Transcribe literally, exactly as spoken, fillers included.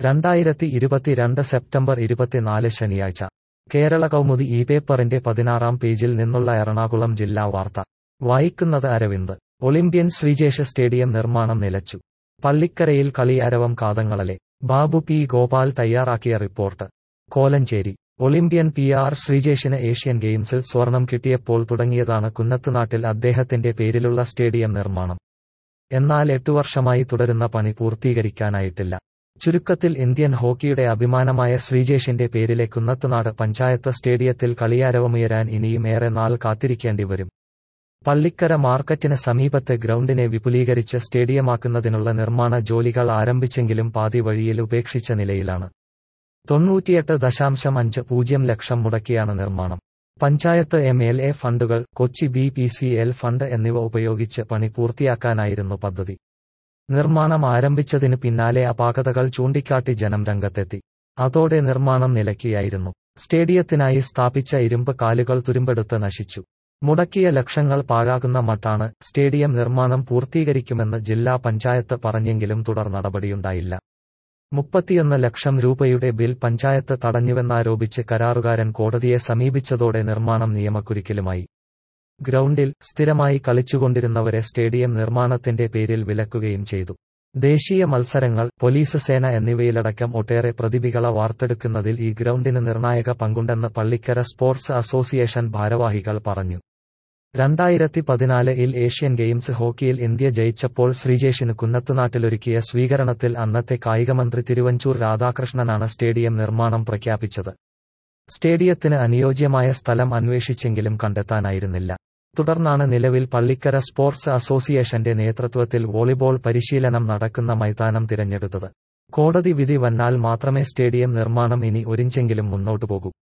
രണ്ടായിരത്തി ഇരുപത്തിരണ്ട് സെപ്റ്റംബർ ഇരുപത്തിനാല് ശനിയാഴ്ച കേരള കൗമുദി ഈ പേപ്പറിന്റെ പതിനാറാം പേജിൽ നിന്നുള്ള എറണാകുളം ജില്ലാ വാർത്ത വായിക്കുന്നത് അരവിന്ദ്. ഒളിമ്പ്യൻ ശ്രീജേഷ് സ്റ്റേഡിയം നിർമ്മാണം നിലച്ചു. പള്ളിക്കരയിൽ കളിയാരവം കാതങ്ങളലെ. ബാബു പി ഗോപാൽ തയ്യാറാക്കിയ report. Kolenchery. Olympian P R ശ്രീജേഷിന് ഏഷ്യൻ ഗെയിംസിൽ സ്വർണം കിട്ടിയപ്പോൾ തുടങ്ങിയതാണ് കുന്നത്തുനാട്ടിൽ അദ്ദേഹത്തിന്റെ പേരിലുള്ള സ്റ്റേഡിയം നിർമ്മാണം. എന്നാൽ എട്ടു വർഷമായി തുടരുന്ന പണി പൂർത്തീകരിക്കാനായിട്ടില്ല. ചുരുക്കത്തിൽ ഇന്ത്യൻ ഹോക്കിയുടെ അഭിമാനമായ ശ്രീജേഷിന്റെ പേരിലെ കുന്നത്തുനാട് പഞ്ചായത്ത് സ്റ്റേഡിയത്തിൽ കളിയാരവമുയരാൻ ഇനിയും ഏറെ നാൾ കാത്തിരിക്കേണ്ടി വരും. പള്ളിക്കര മാർക്കറ്റിന് സമീപത്തെ ഗ്രൗണ്ടിനെ വിപുലീകരിച്ച് സ്റ്റേഡിയമാക്കുന്നതിനുള്ള നിർമ്മാണ ജോലികൾ ആരംഭിച്ചെങ്കിലും പാതി വഴിയിൽ ഉപേക്ഷിച്ച നിലയിലാണ്. തൊണ്ണൂറ്റിയെട്ട് ദശാംശം അഞ്ച് പൂജ്യം ലക്ഷം മുടക്കിയാണ് നിർമ്മാണം. പഞ്ചായത്ത് എം എൽ എ ഫണ്ടുകൾ, Kochi B P C L fund എന്നിവ ഉപയോഗിച്ച് പണി പൂർത്തിയാക്കാനായിരുന്നു പദ്ധതി. നിർമ്മാണം ആരംഭിച്ചതിന് പിന്നാലെ അപാകതകൾ ചൂണ്ടിക്കാട്ടി ജനം രംഗത്തെത്തി. അതോടെ നിർമ്മാണം നിലയ്ക്കുകയായിരുന്നു. സ്റ്റേഡിയത്തിനായി സ്ഥാപിച്ച ഇരുമ്പ് കാലുകൾ തുരുമ്പെടുത്ത് നശിച്ചു. മുടക്കിയ ലക്ഷങ്ങൾ പാഴാകുന്ന മട്ടാണ്. സ്റ്റേഡിയം നിർമ്മാണം പൂർത്തീകരിക്കുമെന്ന് ജില്ലാ പഞ്ചായത്ത് പറഞ്ഞെങ്കിലും തുടർ നടപടിയുണ്ടായില്ല. മുപ്പത്തിയൊന്ന് ലക്ഷം രൂപയുടെ ബിൽ പഞ്ചായത്ത് തടഞ്ഞുവെന്നാരോപിച്ച് കരാറുകാരൻ കോടതിയെ സമീപിച്ചതോടെ നിർമ്മാണം നിയമക്കുരുക്കിലുമായി. ഗ്രൗണ്ടിൽ സ്ഥിരമായി കളിച്ചുകൊണ്ടിരുന്നവരെ സ്റ്റേഡിയം നിർമ്മാണത്തിന്റെ പേരിൽ വിലക്കുകയും ചെയ്തു. ദേശീയ മത്സരങ്ങൾ, പോലീസ് സേന എന്നിവയിലടക്കം ഒട്ടേറെ പ്രതിഭകളെ വാർത്തെടുക്കുന്നതിൽ ഈ ഗ്രൗണ്ടിന് നിർണായക പങ്കുണ്ടെന്ന് പള്ളിക്കര സ്പോർട്സ് അസോസിയേഷൻ ഭാരവാഹികൾ പറഞ്ഞു. രണ്ടായിരത്തി പതിനാലിൽ ഏഷ്യൻ ഗെയിംസ് ഹോക്കിയിൽ ഇന്ത്യ ജയിച്ചപ്പോൾ ശ്രീജേഷിന് കുന്നത്തുനാട്ടിലൊരുക്കിയ സ്വീകരണത്തിൽ അന്നത്തെ കായികമന്ത്രി തിരുവഞ്ചൂർ രാധാകൃഷ്ണനാണ് സ്റ്റേഡിയം നിർമ്മാണം പ്രഖ്യാപിച്ചത്. സ്റ്റേഡിയത്തിന് അനുയോജ്യമായ സ്ഥലം അന്വേഷിച്ചെങ്കിലും കണ്ടെത്താനായിരുന്നില്ല. തുടർന്നാണ് നിലവിൽ പള്ളിക്കര സ്പോർട്സ് അസോസിയേഷന്റെ നേതൃത്വത്തിൽ വോളിബോൾ പരിശീലനം നടക്കുന്ന മൈതാനം തിരഞ്ഞെടുത്തത്. കോടതി വിധി വന്നാൽ മാത്രമേ സ്റ്റേഡിയം നിർമ്മാണം ഇനി ഒരിഞ്ചെങ്കിലും മുന്നോട്ടു പോകൂ.